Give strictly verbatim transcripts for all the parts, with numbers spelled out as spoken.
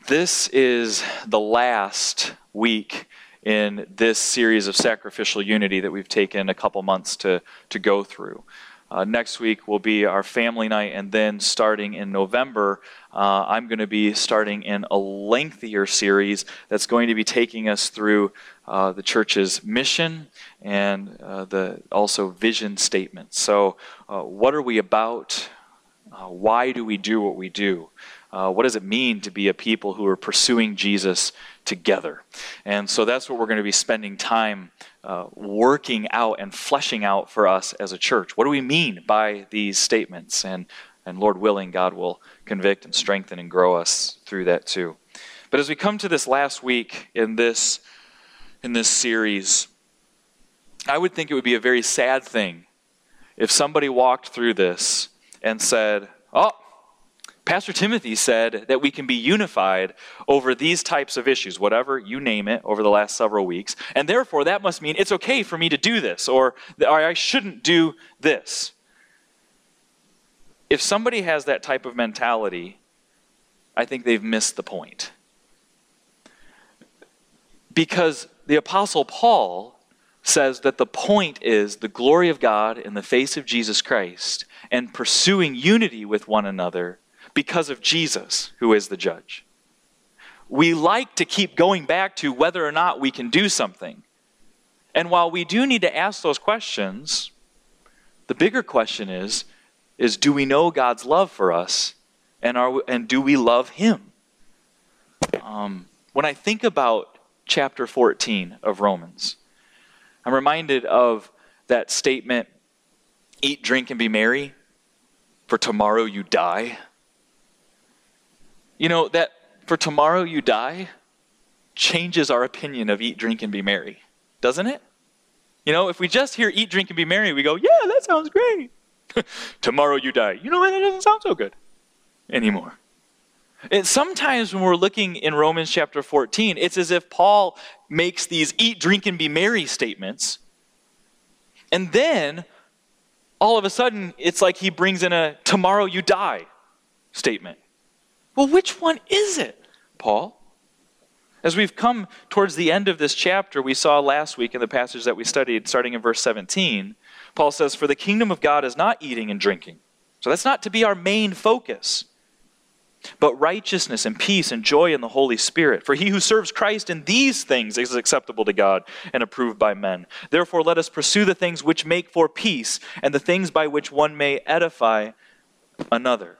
This is the last week in this series of sacrificial unity that we've taken a couple months to, to go through. Uh, next week will be our family night, and then starting in November, uh, I'm going to be starting in a lengthier series that's going to be taking us through uh, the church's mission and uh, the also vision statements. So uh, what are we about? Uh, why do we do what we do? Uh, what does it mean to be a people who are pursuing Jesus together? And so that's what we're going to be spending time uh, working out and fleshing out for us as a church. What do we mean by these statements? And, and Lord willing, God will convict and strengthen and grow us through that too. But as we come to this last week in this, in this series, I would think it would be a very sad thing if somebody walked through this and said, oh, Pastor Timothy said that we can be unified over these types of issues, whatever, you name it, over the last several weeks. And therefore, that must mean it's okay for me to do this, or, or I shouldn't do this. If somebody has that type of mentality, I think they've missed the point. Because the Apostle Paul says that the point is the glory of God in the face of Jesus Christ and pursuing unity with one another because of Jesus, who is the judge. We like to keep going back to whether or not we can do something. And while we do need to ask those questions, the bigger question is, is do we know God's love for us, and are we, and do we love Him? Um, when I think about chapter fourteen of Romans, I'm reminded of that statement, eat, drink, and be merry, for tomorrow you die. You know, that for tomorrow you die changes our opinion of eat, drink, and be merry, doesn't it? You know, if we just hear eat, drink, and be merry, we go, yeah, that sounds great. Tomorrow you die. You know what? That doesn't sound so good anymore. And sometimes when we're looking in Romans chapter fourteen, it's as if Paul makes these eat, drink, and be merry statements. And then, all of a sudden, it's like he brings in a tomorrow you die statement. Well, which one is it, Paul? As we've come towards the end of this chapter, we saw last week in the passage that we studied, starting in verse seventeen, Paul says, for the kingdom of God is not eating and drinking. So that's not to be our main focus. But righteousness and peace and joy in the Holy Spirit. For he who serves Christ in these things is acceptable to God and approved by men. Therefore, let us pursue the things which make for peace and the things by which one may edify another.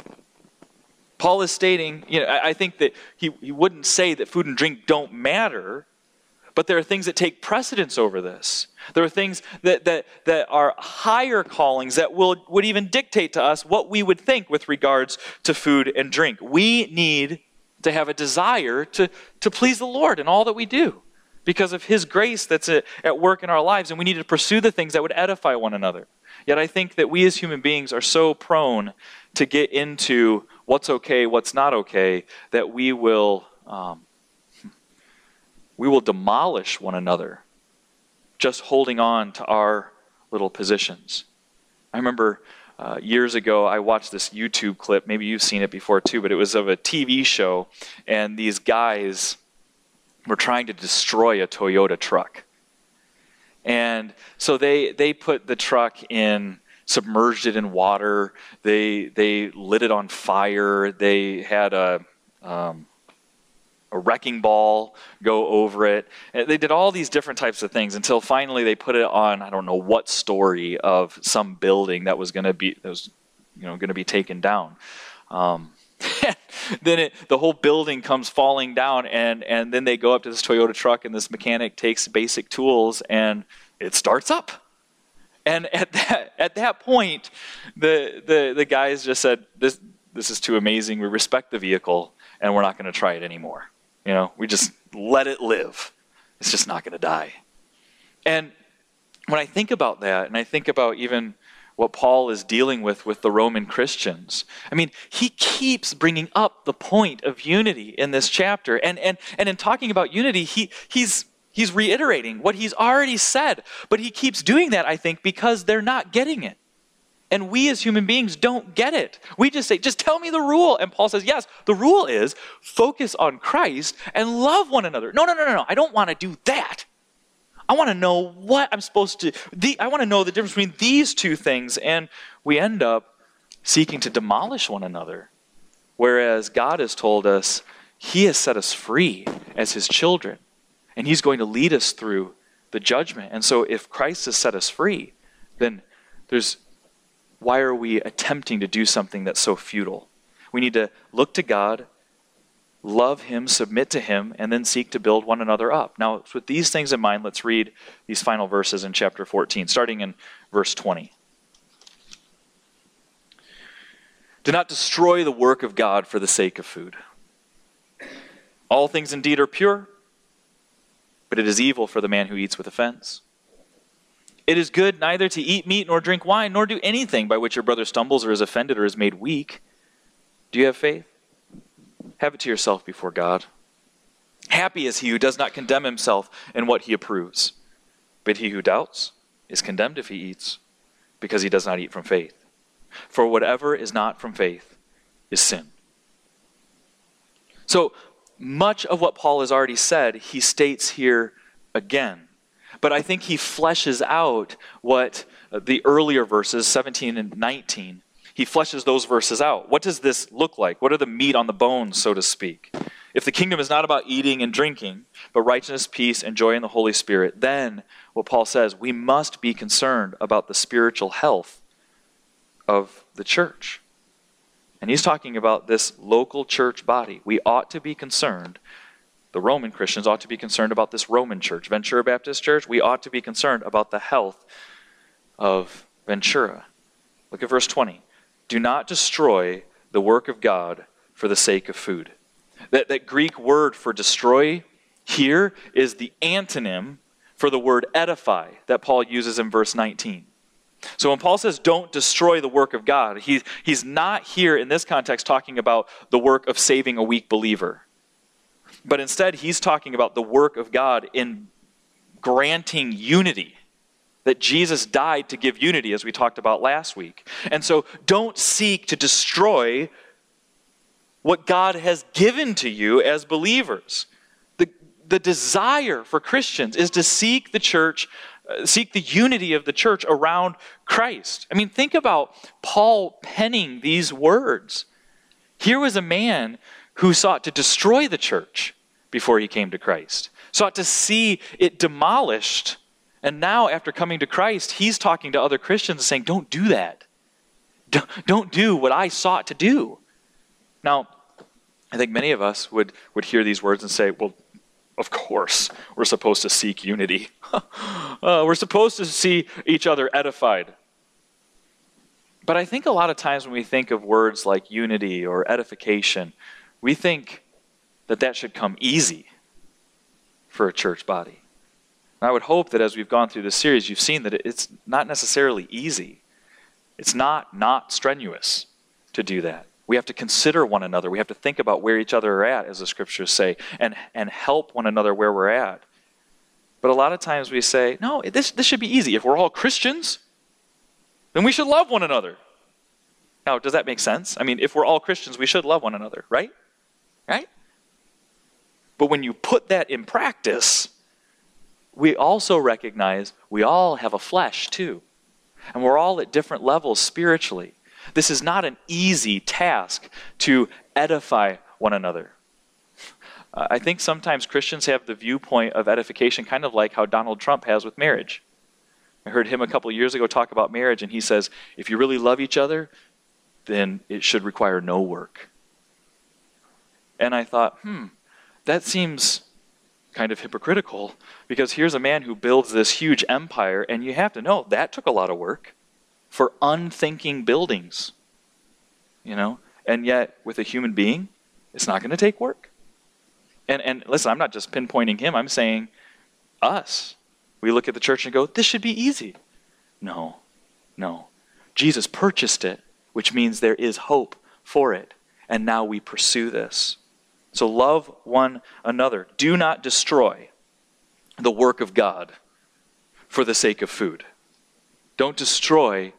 Paul is stating, you know, I think that he, he wouldn't say that food and drink don't matter, but there are things that take precedence over this. There are things that that, that are higher callings that will would even dictate to us what we would think with regards to food and drink. We need to have a desire to, to please the Lord in all that we do because of His grace that's at work in our lives, and we need to pursue the things that would edify one another. Yet I think that we as human beings are so prone to get into what's okay, what's not okay, that we will um, we will demolish one another just holding on to our little positions. I remember uh, years ago I watched this YouTube clip, maybe you've seen it before too, but it was of a T V show, and these guys were trying to destroy a Toyota truck. And so they they put the truck in, submerged it in water. They they lit it on fire. They had a um, a wrecking ball go over it. And they did all these different types of things until finally they put it on, I don't know what story of some building that was going to be that was you know going to be taken down. Um, then it, the whole building comes falling down, and, and then they go up to this Toyota truck, and this mechanic takes basic tools, and it starts up. And at that at that point, the the the guys just said, "This this is too amazing. We respect the vehicle, and we're not going to try it anymore. You know, we just let it live. It's just not going to die." And when I think about that, and I think about even what Paul is dealing with with the Roman Christians, I mean, he keeps bringing up the point of unity in this chapter. And and and in talking about unity, he he's he's reiterating what he's already said. But he keeps doing that, I think, because they're not getting it. And we as human beings don't get it. We just say, just tell me the rule. And Paul says, yes, the rule is focus on Christ and love one another. No, no, no, no, no. I don't want to do that. I want to know what I'm supposed to, the, I want to know the difference between these two things. And we end up seeking to demolish one another. Whereas God has told us he has set us free as his children. And he's going to lead us through the judgment. And so if Christ has set us free, then there's why are we attempting to do something that's so futile? We need to look to God, love him, submit to him, and then seek to build one another up. Now, with these things in mind, let's read these final verses in chapter fourteen, starting in verse twenty. Do not destroy the work of God for the sake of food. All things indeed are pure, but it is evil for the man who eats with offense. It is good neither to eat meat nor drink wine, nor do anything by which your brother stumbles or is offended or is made weak. Do you have faith? Have it to yourself before God. Happy is he who does not condemn himself in what he approves. But he who doubts is condemned if he eats, because he does not eat from faith. For whatever is not from faith is sin. So much of what Paul has already said, he states here again. But I think he fleshes out what the earlier verses, seventeen and nineteen, he fleshes those verses out. What does this look like? What are the meat on the bones, so to speak? If the kingdom is not about eating and drinking, but righteousness, peace, and joy in the Holy Spirit, then what Paul says, we must be concerned about the spiritual health of the church. And he's talking about this local church body. We ought to be concerned. The Roman Christians ought to be concerned about this Roman church. Ventura Baptist Church, we ought to be concerned about the health of Ventura. Look at verse twenty. Do not destroy the work of God for the sake of food. That, that Greek word for destroy here is the antonym for the word edify that Paul uses in verse nineteen. So when Paul says don't destroy the work of God, he, he's not here in this context talking about the work of saving a weak believer. But instead, he's talking about the work of God in granting unity. That Jesus died to give unity, as we talked about last week. And so don't seek to destroy what God has given to you as believers. The, the desire for Christians is to seek the church, uh, seek the unity of the church around Christ. I mean, think about Paul penning these words. Here was a man who sought to destroy the church before he came to Christ, sought to see it demolished. And now, after coming to Christ, he's talking to other Christians and saying, don't do that. Don't, don't do what I sought to do. Now, I think many of us would, would hear these words and say, well, of course, we're supposed to seek unity. uh, we're supposed to see each other edified. But I think a lot of times when we think of words like unity or edification, we think that that should come easy for a church body. And I would hope that as we've gone through this series, you've seen that it's not necessarily easy. It's not not strenuous to do that. We have to consider one another. We have to think about where each other are at, as the scriptures say, and, and help one another where we're at. But a lot of times we say, no, this, this should be easy. If we're all Christians, then we should love one another. Now, does that make sense? I mean, if we're all Christians, we should love one another, right? Right? But when you put that in practice, we also recognize we all have a flesh too. And we're all at different levels spiritually. This is not an easy task to edify one another. Uh, I think sometimes Christians have the viewpoint of edification kind of like how Donald Trump has with marriage. I heard him a couple of years ago talk about marriage, and he says, if you really love each other, then it should require no work. And I thought, hmm, that seems kind of hypocritical, because here's a man who builds this huge empire, and you have to know that took a lot of work for unthinking buildings, you know, and yet with a human being, it's not going to take work. And and listen, I'm not just pinpointing him, I'm saying us. We look at the church and go, this should be easy. No, no. Jesus purchased it, which means there is hope for it, and now we pursue this. So love one another. Do not destroy the work of God for the sake of food. Don't destroy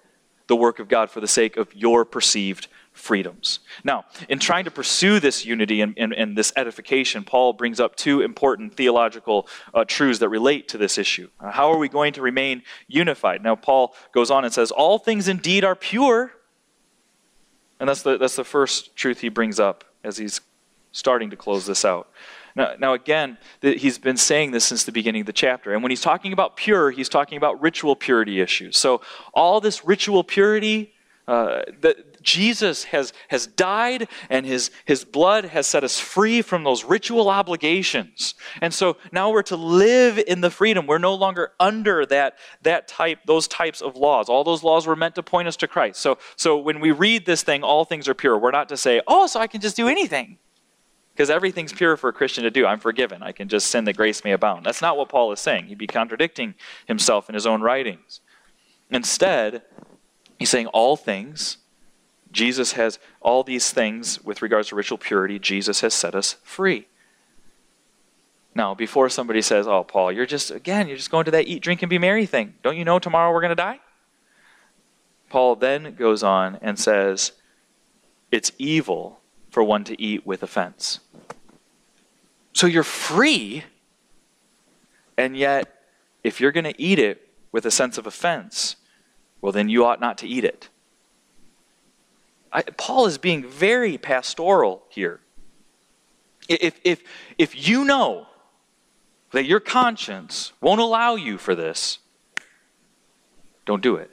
the work of God for the sake of your perceived freedoms. Now, in trying to pursue this unity and, and, and this edification, Paul brings up two important theological uh, truths that relate to this issue. Uh, how are we going to remain unified? Now, Paul goes on and says, all things indeed are pure. And that's the, that's the first truth he brings up as he's starting to close this out. Now, now again, the, he's been saying this since the beginning of the chapter. And when he's talking about pure, he's talking about ritual purity issues. So all this ritual purity, uh, that Jesus has, has died and his, his blood has set us free from those ritual obligations. And so now we're to live in the freedom. We're no longer under that, that type, those types of laws. All those laws were meant to point us to Christ. So, so when we read this thing, all things are pure, we're not to say, oh, so I can just do anything. Because everything's pure for a Christian to do. I'm forgiven. I can just sin that grace may abound. That's not what Paul is saying. He'd be contradicting himself in his own writings. Instead, he's saying all things. Jesus has all these things with regards to ritual purity. Jesus has set us free. Now, before somebody says, oh, Paul, you're just, again, you're just going to that eat, drink, and be merry thing. Don't you know tomorrow we're going to die? Paul then goes on and says, it's evil for one to eat with offense. So you're free, and yet if you're going to eat it with a sense of offense, well, then you ought not to eat it. I, Paul is being very pastoral here. If, if, if you know that your conscience won't allow you for this, don't do it.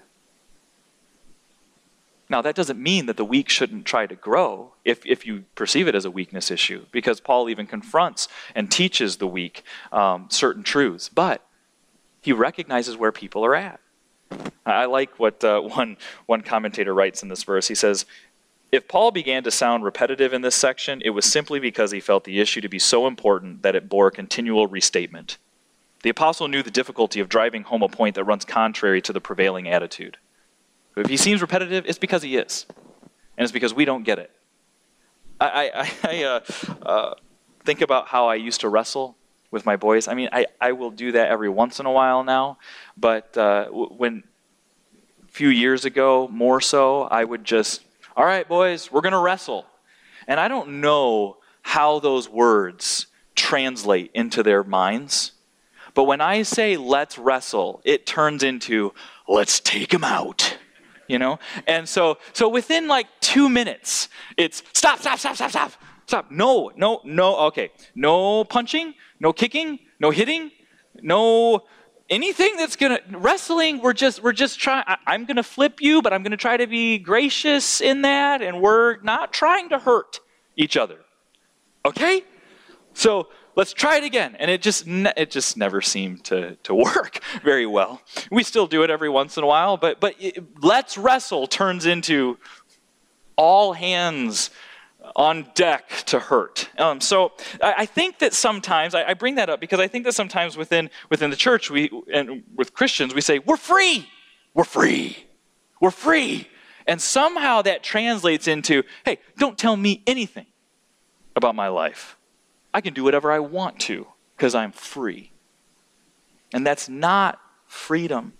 Now, that doesn't mean that the weak shouldn't try to grow if, if you perceive it as a weakness issue, because Paul even confronts and teaches the weak um, certain truths. But he recognizes where people are at. I like what uh, one, one commentator writes in this verse. He says, if Paul began to sound repetitive in this section, it was simply because he felt the issue to be so important that it bore continual restatement. The apostle knew the difficulty of driving home a point that runs contrary to the prevailing attitude. If he seems repetitive, it's because he is. And it's because we don't get it. I, I, I uh, uh, think about how I used to wrestle with my boys. I mean, I, I will do that every once in a while now. But uh, when a few years ago, more so, I would just, all right, boys, we're going to wrestle. And I don't know how those words translate into their minds. But when I say let's wrestle, it turns into let's take him out. You know, and so so within like two minutes, it's stop, stop, stop, stop, stop, stop. No, no, no. Okay, no punching, no kicking, no hitting, no anything that's gonna wrestling. We're just we're just trying. I'm gonna flip you, but I'm gonna try to be gracious in that, and we're not trying to hurt each other. Okay, so let's try it again. And it just it just never seemed to, to work very well. We still do it every once in a while, but but it, let's wrestle turns into all hands on deck to hurt. Um, so I, I think that sometimes, I, I bring that up because I think that sometimes within within the church, we and with Christians, we say, we're free, we're free, we're free. And somehow that translates into, hey, don't tell me anything about my life. I can do whatever I want to because I'm free. And that's not freedom.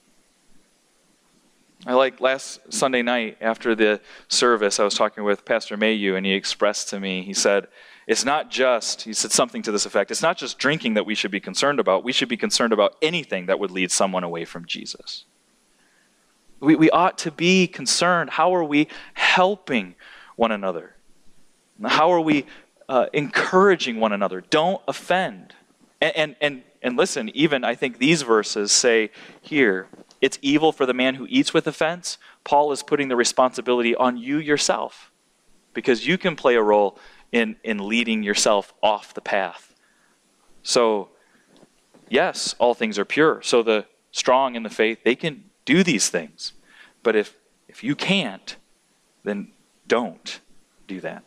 I like last Sunday night after the service, I was talking with Pastor Mayu, and he expressed to me, he said, it's not just, he said something to this effect, it's not just drinking that we should be concerned about. We should be concerned about anything that would lead someone away from Jesus. We, we ought to be concerned. How are we helping one another? How are we Uh, encouraging one another? Don't offend. And, and and and listen, even I think these verses say here, it's evil for the man who eats with offense. Paul is putting the responsibility on you yourself, because you can play a role in, in leading yourself off the path. So, yes, all things are pure. So the strong in the faith, they can do these things. But if if you can't, then don't do that.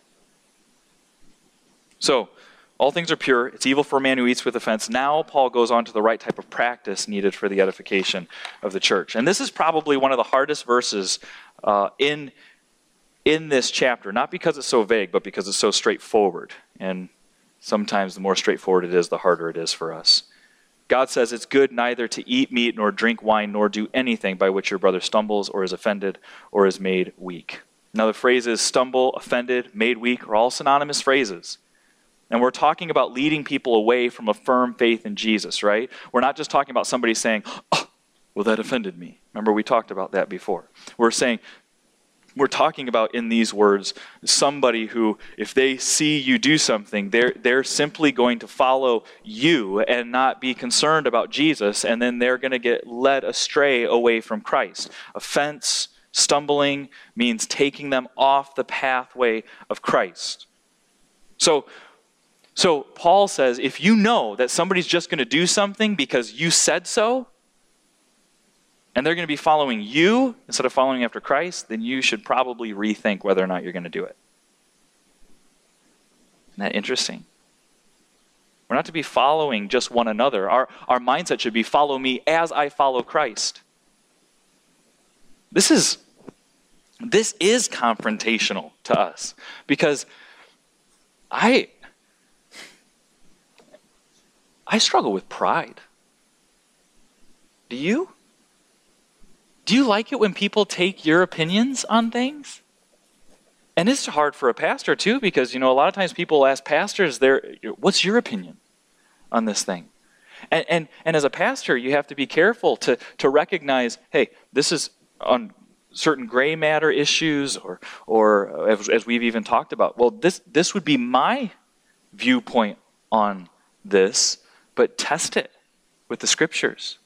So, all things are pure. It's evil for a man who eats with offense. Now, Paul goes on to the right type of practice needed for the edification of the church. And this is probably one of the hardest verses uh, in, in this chapter. Not because it's so vague, but because it's so straightforward. And sometimes the more straightforward it is, the harder it is for us. God says it's good neither to eat meat nor drink wine nor do anything by which your brother stumbles or is offended or is made weak. Now the phrases stumble, offended, made weak are all synonymous phrases. And we're talking about leading people away from a firm faith in Jesus, right? We're not just talking about somebody saying, oh, well, that offended me. Remember, we talked about that before. We're saying, we're talking about in these words, somebody who, if they see you do something, they're, they're simply going to follow you and not be concerned about Jesus, and then they're going to get led astray away from Christ. Offense, stumbling, means taking them off the pathway of Christ. So, so Paul says, if you know that somebody's just going to do something because you said so, and they're going to be following you instead of following after Christ, then you should probably rethink whether or not you're going to do it. Isn't that interesting? We're not to be following just one another. Our, our mindset should be, follow me as I follow Christ. This is, this is confrontational to us, because I, I struggle with pride. Do you? Do you like it when people take your opinions on things? And it's hard for a pastor too, because, you know, a lot of times people ask pastors, their, what's your opinion on this thing? And, and and as a pastor, you have to be careful to, to recognize, hey, this is on certain gray matter issues, or or as, as we've even talked about. Well, this this would be my viewpoint on this, but test it with the scriptures.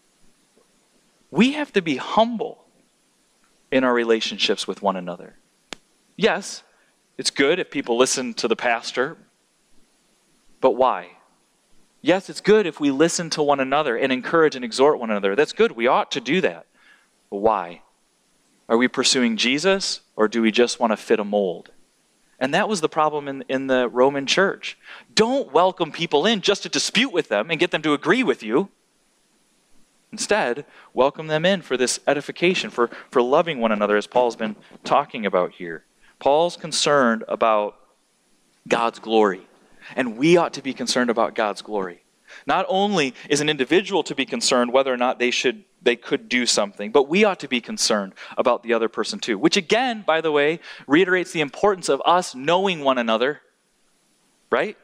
We have to be humble in our relationships with one another. Yes, it's good if people listen to the pastor, but why? Yes, it's good if we listen to one another and encourage and exhort one another. That's good. We ought to do that. But why? Are we pursuing Jesus, or do we just want to fit a mold? And that was the problem in, in the Roman church. Don't welcome people in just to dispute with them and get them to agree with you. Instead, welcome them in for this edification, for, for loving one another, as Paul's been talking about here. Paul's concerned about God's glory, and we ought to be concerned about God's glory. Not only is an individual to be concerned whether or not they should they could do something, but we ought to be concerned about the other person too, which again, by the way, reiterates the importance of us knowing one another, right?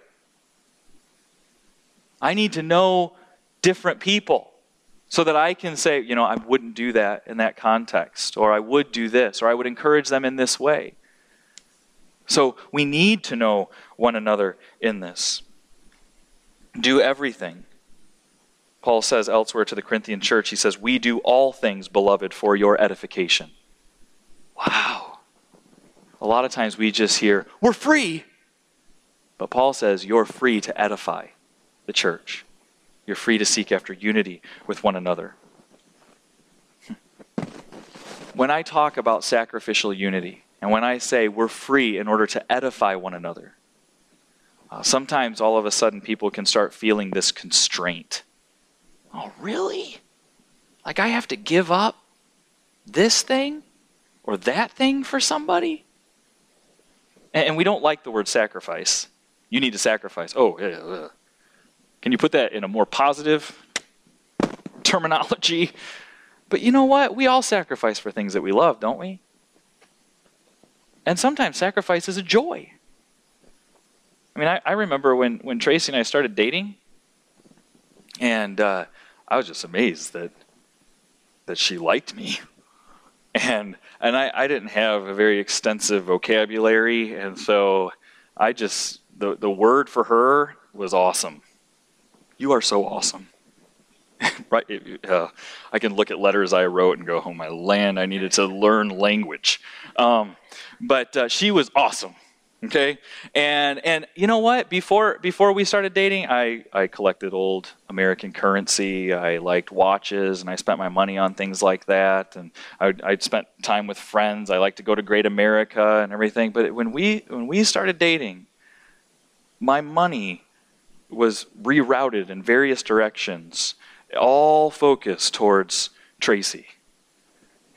I need to know different people, so that I can say, you know, I wouldn't do that in that context, or I would do this, or I would encourage them in this way. So we need to know one another in this. Do everything. Paul says elsewhere to the Corinthian church, he says, we do all things, beloved, for your edification. Wow. A lot of times we just hear, we're free. But Paul says, you're free to edify the church. You're free to seek after unity with one another. When I talk about sacrificial unity, and when I say we're free in order to edify one another, uh, sometimes all of a sudden people can start feeling this constraint. Oh, really? Like I have to give up this thing or that thing for somebody? And, and we don't like the word sacrifice. You need to sacrifice. Oh, yeah, yeah. Can you put that in a more positive terminology? But you know what? We all sacrifice for things that we love, don't we? And sometimes sacrifice is a joy. I mean, I, I remember when, when Tracy and I started dating, and uh, I was just amazed that that she liked me. And and I, I didn't have a very extensive vocabulary, and so I just, the, the word for her was awesome. You are so awesome. Right? Uh, I can look at letters I wrote and go, oh my land, I needed to learn language. Um, but uh, she was awesome. Okay? And and you know what? Before before we started dating, I, I collected old American currency. I liked watches, and I spent my money on things like that. And I I'd spent time with friends. I liked to go to Great America and everything. But when we when we started dating, my money was rerouted in various directions, all focused towards Tracy.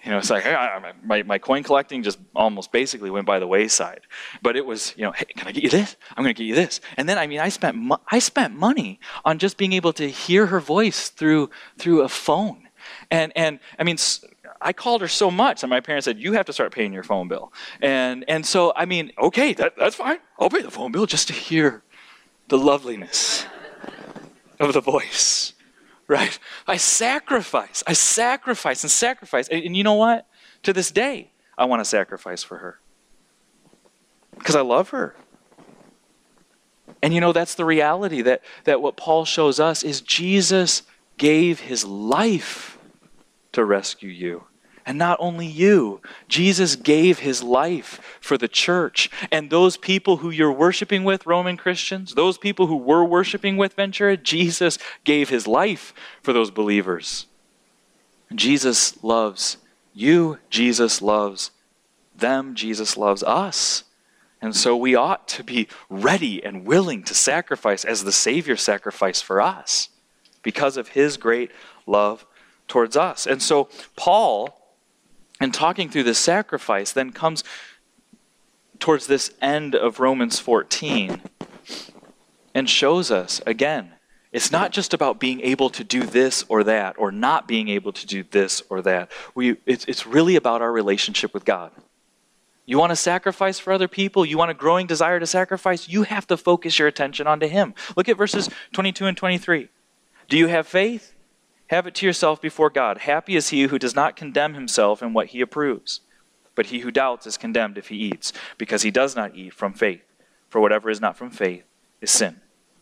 You know, it's like, hey, I, my, my coin collecting just almost basically went by the wayside. But it was, you know, hey, can I get you this? I'm going to get you this. And then, I mean, I spent mo- I spent money on just being able to hear her voice through through a phone. And, and I mean, I called her so much, and my parents said, you have to start paying your phone bill. And and so, I mean, okay, that, that's fine. I'll pay the phone bill just to hear the loveliness of the voice, right? I sacrifice, I sacrifice and sacrifice. And, and you know what? To this day, I want to sacrifice for her because I love her. And you know, that's the reality, that, that what Paul shows us is Jesus gave his life to rescue you. And not only you, Jesus gave his life for the church. And those people who you're worshiping with, Roman Christians, those people who were worshiping with Ventura, Jesus gave his life for those believers. Jesus loves you. Jesus loves them. Jesus loves us. And so we ought to be ready and willing to sacrifice as the Savior sacrificed for us because of his great love towards us. And so Paul, and talking through this sacrifice, then comes towards this end of Romans fourteen and shows us, again, it's not just about being able to do this or that, or not being able to do this or that. We, it's, it's really about our relationship with God. You want to sacrifice for other people? You want a growing desire to sacrifice? You have to focus your attention onto him. Look at verses twenty-two and twenty-three. Do you have faith? Have it to yourself before God. Happy is he who does not condemn himself in what he approves. But he who doubts is condemned if he eats, because he does not eat from faith. For whatever is not from faith is sin.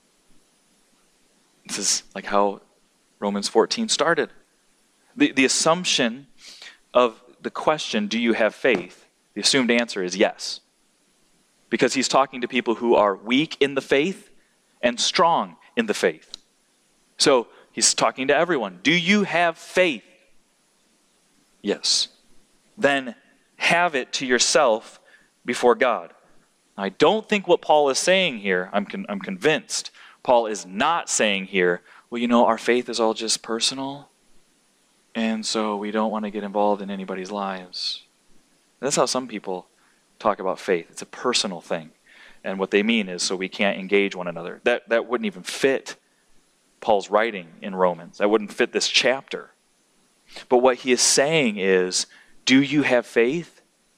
This is like how Romans fourteen started. The, the assumption of the question, do you have faith? The assumed answer is yes. Because he's talking to people who are weak in the faith and strong in the faith. So, he's talking to everyone. Do you have faith? Yes. Then have it to yourself before God. I don't think what Paul is saying here, I'm, con- I'm convinced, Paul is not saying here, well, you know, our faith is all just personal, and so we don't want to get involved in anybody's lives. That's how some people talk about faith. It's a personal thing. And what they mean is so we can't engage one another. That, that wouldn't even fit Paul's writing in Romans. That wouldn't fit this chapter. But what he is saying is, do you have faith?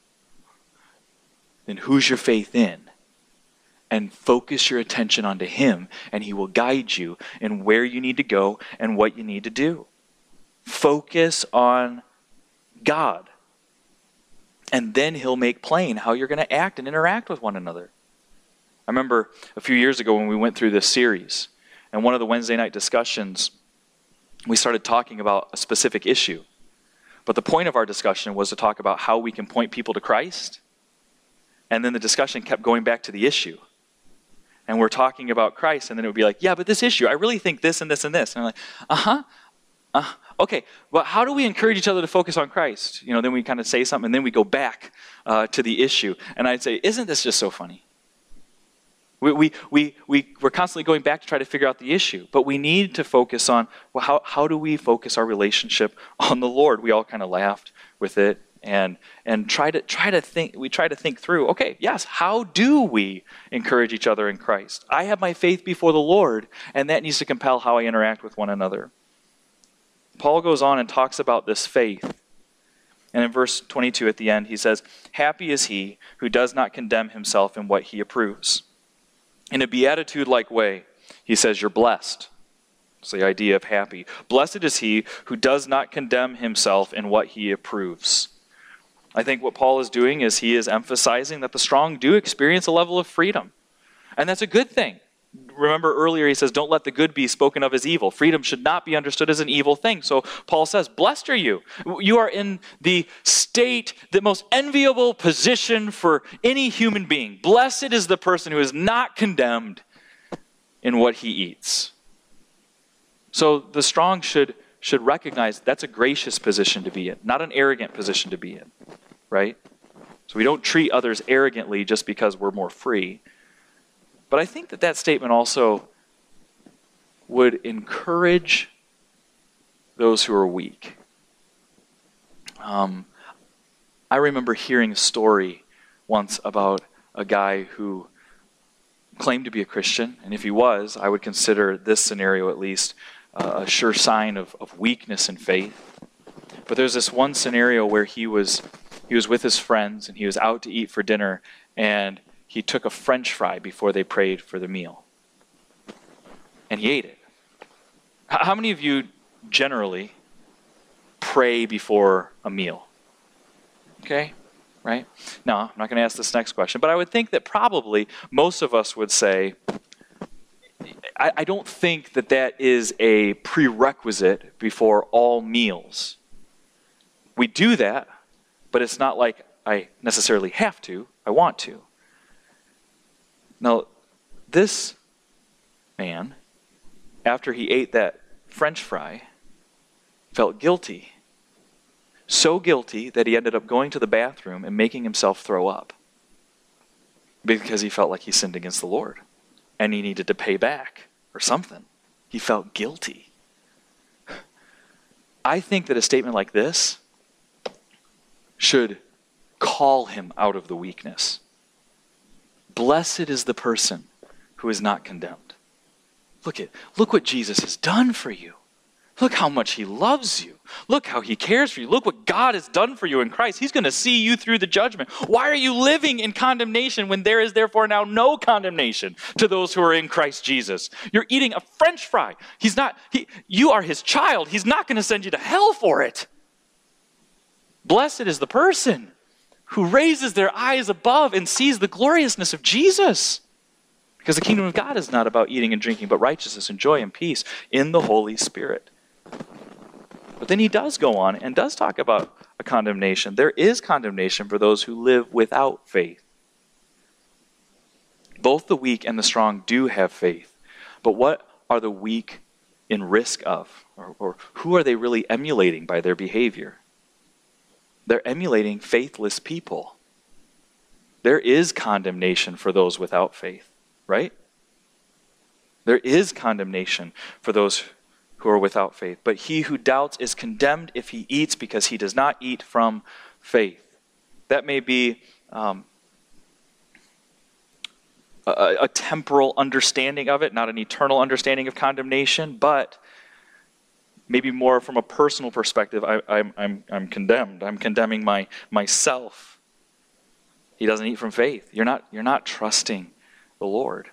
Then who's your faith in? And focus your attention onto him, and he will guide you in where you need to go and what you need to do. Focus on God. And then he'll make plain how you're going to act and interact with one another. I remember a few years ago when we went through this series, and one of the Wednesday night discussions, we started talking about a specific issue. But the point of our discussion was to talk about how we can point people to Christ. And then the discussion kept going back to the issue. And we're talking about Christ, and then it would be like, yeah, but this issue, I really think this and this and this. And I'm like, uh-huh. Uh, okay, well, how do we encourage each other to focus on Christ? You know, then we kind of say something, and then we go back uh, to the issue. And I'd say, isn't this just so funny? We, we, we, we, we're constantly going back to try to figure out the issue. But we need to focus on, well, how, how do we focus our relationship on the Lord? We all kind of laughed with it and and try to try to think we try to think through, okay, yes, how do we encourage each other in Christ? I have my faith before the Lord, and that needs to compel how I interact with one another. Paul goes on and talks about this faith. And in verse twenty-two at the end, he says, happy is he who does not condemn himself in what he approves. In a beatitude-like way, he says, you're blessed. It's the idea of happy. Blessed is he who does not condemn himself in what he approves. I think what Paul is doing is he is emphasizing that the strong do experience a level of freedom. And that's a good thing. Remember earlier he says, don't let the good be spoken of as evil. Freedom should not be understood as an evil thing. So Paul says, blessed are you. You are in the state, the most enviable position for any human being. Blessed is the person who is not condemned in what he eats. So the strong should, should recognize that's a gracious position to be in, not an arrogant position to be in, right? So we don't treat others arrogantly just because we're more free. But I think that that statement also would encourage those who are weak. Um, I remember hearing a story once about a guy who claimed to be a Christian, and if he was, I would consider this scenario at least uh, a sure sign of, of weakness in faith. But there's this one scenario where he was he was with his friends, and he was out to eat for dinner, and he took a French fry before they prayed for the meal. And he ate it. How many of you generally pray before a meal? Okay, right? No, I'm not going to ask this next question, but I would think that probably most of us would say, I, I don't think that that is a prerequisite before all meals. We do that, but it's not like I necessarily have to, I want to. Now, this man, after he ate that French fry, felt guilty. So guilty that he ended up going to the bathroom and making himself throw up. Because he felt like he sinned against the Lord. And he needed to pay back or something. He felt guilty. I think that a statement like this should call him out of the weakness. Blessed is the person who is not condemned. Look at, look what Jesus has done for you. Look how much he loves you. Look how he cares for you. Look what God has done for you in Christ. He's going to see you through the judgment. Why are you living in condemnation when there is therefore now no condemnation to those who are in Christ Jesus? You're eating a French fry. He's not, he, you are his child. He's not going to send you to hell for it. Blessed is the person who raises their eyes above and sees the gloriousness of Jesus. Because the kingdom of God is not about eating and drinking, but righteousness and joy and peace in the Holy Spirit. But then he does go on and does talk about a condemnation. There is condemnation for those who live without faith. Both the weak and the strong do have faith. But what are the weak in risk of? Or, or who are they really emulating by their behavior? They're emulating faithless people. There is condemnation for those without faith, right? There is condemnation for those who are without faith. But he who doubts is condemned if he eats, because he does not eat from faith. That may be um, a, a temporal understanding of it, not an eternal understanding of condemnation, but maybe more from a personal perspective. I, I'm, I'm, I'm condemned. I'm condemning my myself. He doesn't eat from faith. You're not, you're not trusting the Lord.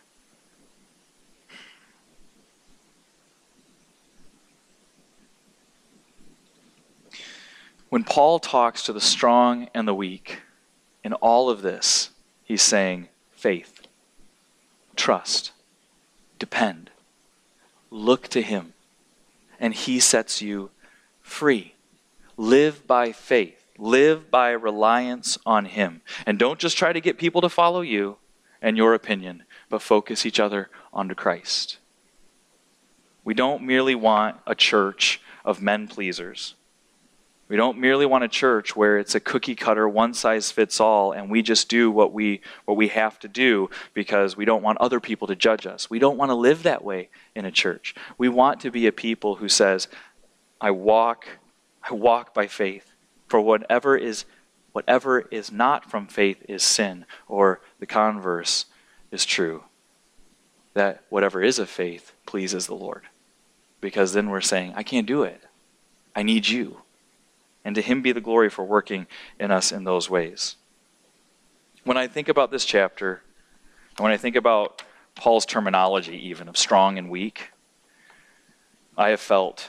When Paul talks to the strong and the weak, in all of this, he's saying faith, trust, depend, look to him, and he sets you free. Live by faith. Live by reliance on him. And don't just try to get people to follow you and your opinion, but focus each other onto Christ. We don't merely want a church of men pleasers. We don't merely want a church where it's a cookie cutter, one size fits all, and we just do what we what we have to do because we don't want other people to judge us. We don't want to live that way in a church. We want to be a people who says, I walk, I walk by faith. For whatever is whatever is not from faith is sin, or the converse is true. That whatever is of faith pleases the Lord. Because then we're saying, I can't do it. I need you. And to him be the glory for working in us in those ways. When I think about this chapter, and when I think about Paul's terminology even of strong and weak, I have felt,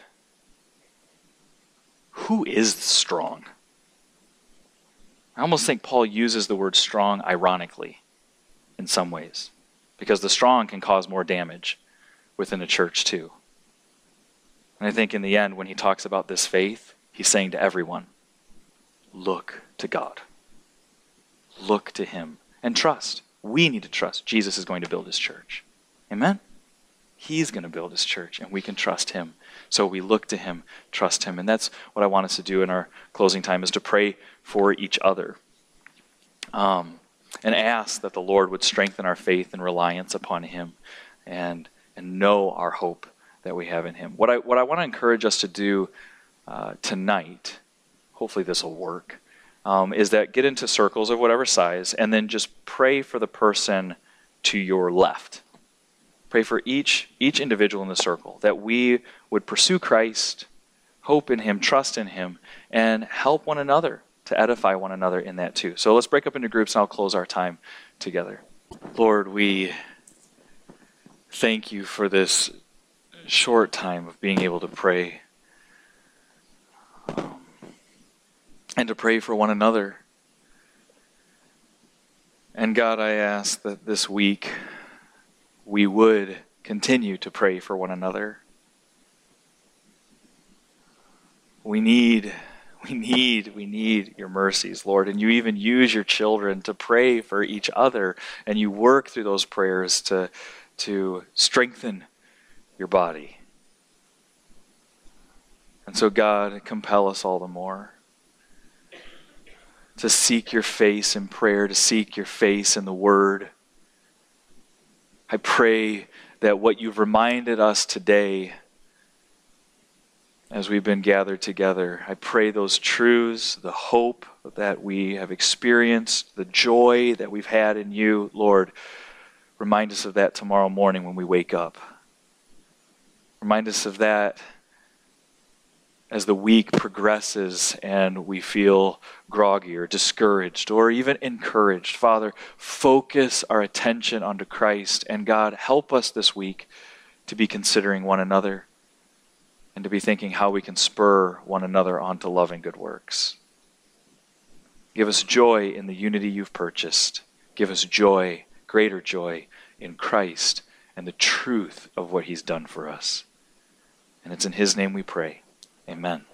who is strong? I almost think Paul uses the word strong ironically in some ways, because the strong can cause more damage within a church too. And I think in the end, when he talks about this faith, he's saying to everyone, look to God. Look to him and trust. We need to trust. Jesus is going to build his church. Amen? He's going to build his church, and we can trust him. So we look to him, trust him. And that's what I want us to do in our closing time, is to pray for each other. Um, and ask that the Lord would strengthen our faith and reliance upon him, and, and know our hope that we have in him. What I, what I want to encourage us to do Uh, tonight, hopefully this will work, um, is that get into circles of whatever size and then just pray for the person to your left. Pray for each each individual in the circle, that we would pursue Christ, hope in him, trust in him, and help one another to edify one another in that too. So let's break up into groups and I'll close our time together. Lord, we thank you for this short time of being able to pray um, and to pray for one another. And God, I ask that this week we would continue to pray for one another. We need, we need, we need your mercies, Lord. And you even use your children to pray for each other. And you work through those prayers to, to strengthen your body. And so, God, compel us all the more to seek your face in prayer, to seek your face in the Word. I pray that what you've reminded us today as we've been gathered together, I pray those truths, the hope that we have experienced, the joy that we've had in you, Lord, remind us of that tomorrow morning when we wake up. Remind us of that as the week progresses and we feel groggy or discouraged or even encouraged. Father, focus our attention onto Christ. And God, help us this week to be considering one another and to be thinking how we can spur one another on to love and good works. Give us joy in the unity you've purchased. Give us joy, greater joy in Christ and the truth of what he's done for us. And it's in his name we pray. Amen.